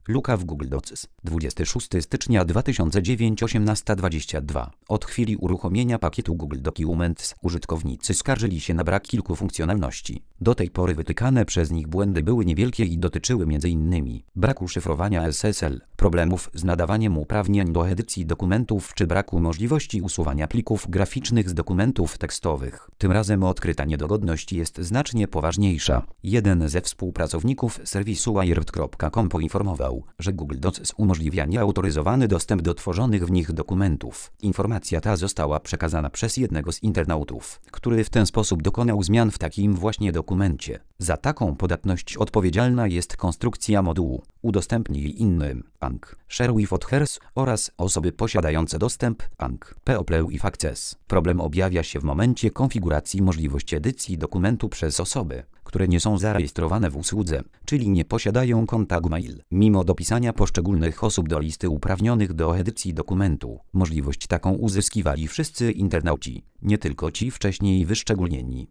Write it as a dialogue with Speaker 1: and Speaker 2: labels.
Speaker 1: Luka w Google Docs. 26 stycznia 2009 18:22. Od chwili uruchomienia pakietu Google Documents użytkownicy skarżyli się na brak kilku funkcjonalności. Do tej pory wytykane przez nich błędy były niewielkie i dotyczyły m.in. braku szyfrowania SSL, problemów z nadawaniem uprawnień do edycji dokumentów czy braku możliwości usuwania plików graficznych z dokumentów tekstowych. Tym razem odkryta niedogodność jest znacznie poważniejsza. Jeden ze współpracowników serwisu wired.com poinformował, że Google Docs umożliwia nieautoryzowany dostęp do tworzonych w nich dokumentów. Informacja ta została przekazana przez jednego z internautów, który w ten sposób dokonał zmian w takim właśnie dokumencie. Za taką podatność odpowiedzialna jest konstrukcja modułu udostępnij innym, ANG, Share with others oraz osoby posiadające dostęp, ANG, People with access. Problem objawia się w momencie konfiguracji możliwości edycji dokumentu przez osoby, które nie są zarejestrowane w usłudze, czyli nie posiadają konta Gmail. Mimo dopisania poszczególnych osób do listy uprawnionych do edycji dokumentu, możliwość taką uzyskiwali wszyscy internauci, nie tylko ci wcześniej wyszczególnieni.